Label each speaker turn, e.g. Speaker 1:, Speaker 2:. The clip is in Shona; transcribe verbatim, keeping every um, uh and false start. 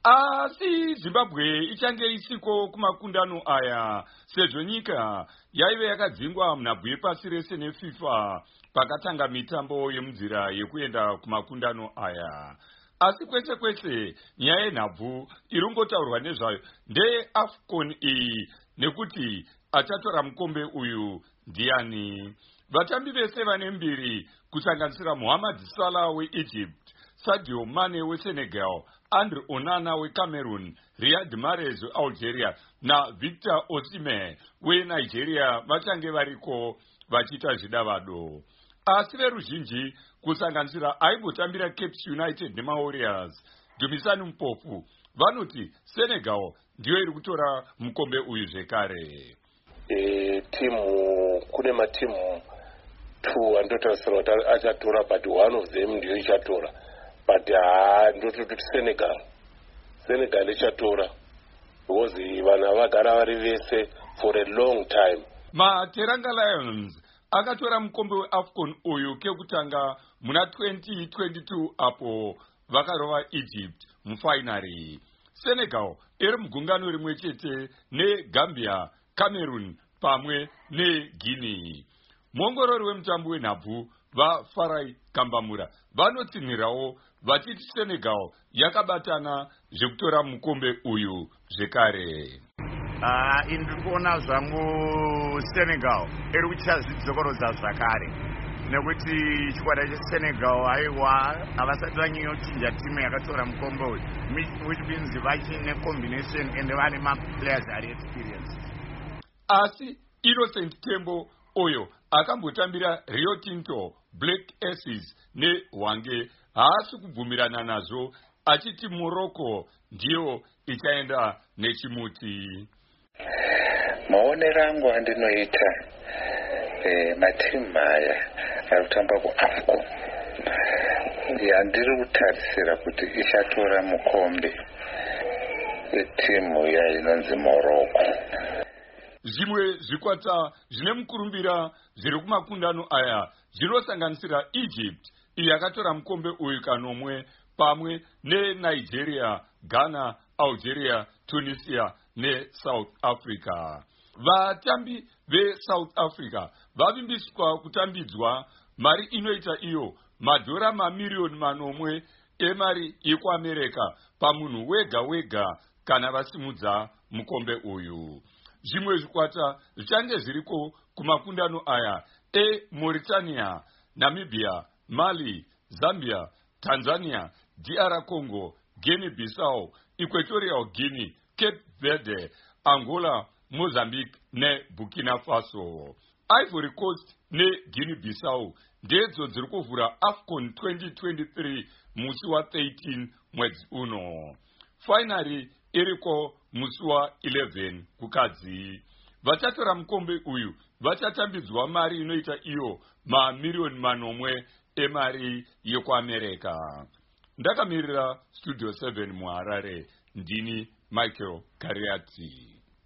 Speaker 1: Asi Zimbabwe ichange isiko kumakundano aya sezvo nyika yaive yakadzingwa munhabvu yepasi rese neFIFA pakatanga mitambo yemunzira yekuenda kumakundano aya. Asi kwese kwese nyaya yenhabvu irongotaurwa nezvayo ndeAFCON iyi nekuti achatora mukombe uyu ndiani. Vatambi vese vane mbiri kusanganisira Mohamed Salah weEgypt, Sadio Mane weSenegal, Andre Onana weCameroon, Riyad Mahrez weAlgeria na Victor Osimhen weNigeria vachange variko vachiita zvidavado. Asi veruzhinji kusanganisira aibotambira Cape United nemaWarriors, Dumisani Mpofu, vanoti Senegal ndiyo iri kutora mukombe uyu zvekare.
Speaker 2: E, timu kune matimu two andotarisirwa kuti achatora, but one of them ndiyo ichatora. But haa ndototi Senegal Senegal ichatora because vana vagara vari vese for a long time.
Speaker 1: MaTeranga Lions akatora mukombe weAFCON uyu kekutanga muna twenty twenty-two apo vakarova Egypt mufinary. Senegal iri mugungano rimwe chete neGambia, Cameroon pamwe neGuinea. Muongorori wemutambo wenhabvu vaFarai Kambamura vanotsinhirawo vachiti Senegal yakabatana zvekutora mukombe uyu zvekare.
Speaker 3: Ah, uh, indiri kuona zvangu Senegal iri kuchita zvidzokorodza zvakare nekuti chikwata cheSenegal aiwa havasati vanyanyochinja timu yakatora mukombe uyu, which means vachine combination and vane maplayers ari experience.
Speaker 1: Asi Innocent Tembo oyo akambotambira Rio Tinto, Black Aces neHwange haasi kubvumirana nazvo achiti Morocco ndiyo ichaenda nechimuti.
Speaker 4: Maonero angu andinoita eh, matimu aya arikutamba kuAFCON handiri kutarisira kuti ichatora mukombe wetimu yainonzi Morocco.
Speaker 1: Zvimwe zvikwata zvine mukurumbira zviri kumakundano aya zvinosanganisira Egypt iyo yakatora mukombe uyu kanomwe pamwe neNigeria, Ghana, Algeria, Tunisia neSouth Africa. Vatambi veSouth Africa vavimbiswa kutambidzwa mari inoita iyo madhora mamiliyoni manomwe emari yekuAmerika pamunhu wega wega kana vasimudza mukombe uyu. Zvimwe zvikwata zvichange zviriko kumakundano aya eMauritania, Namibia, Mali, Zambia, Tanzania, D R Congo, Guinea-Bissau, Equatorial Guinea, Cape Verde, Angola, Mozambique ne Burkina Faso. Ivory Coast ne Guinea-Bissau ndedzo dziri kuvhura AFCON twenty twenty-three musi wa thirteen mwedzi uno. Finally iriko musi wa eleven kukadzi. Vachatora mukombe uyu vachatambidzwa mari inoita iyo mamiliyoni manomwe emari yekuAmerika. Ndakamirira Studio seven muHarare, ndini Michael Kariati.